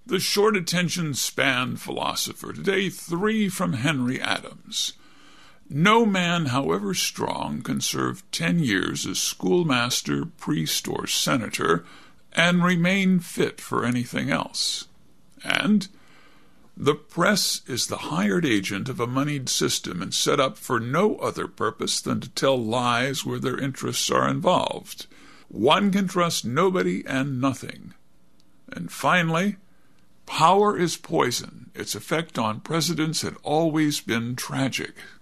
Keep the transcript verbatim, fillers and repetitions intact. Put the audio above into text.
The short attention span philosopher. Today, three from Henry Adams. No man, however strong, can serve ten years as schoolmaster, priest, or senator and remain fit for anything else. And the press is the hired agent of a moneyed system and set up for no other purpose than to tell lies where their interests are involved. One can trust nobody and nothing. And finally, power is poison. Its effect on presidents had always been tragic.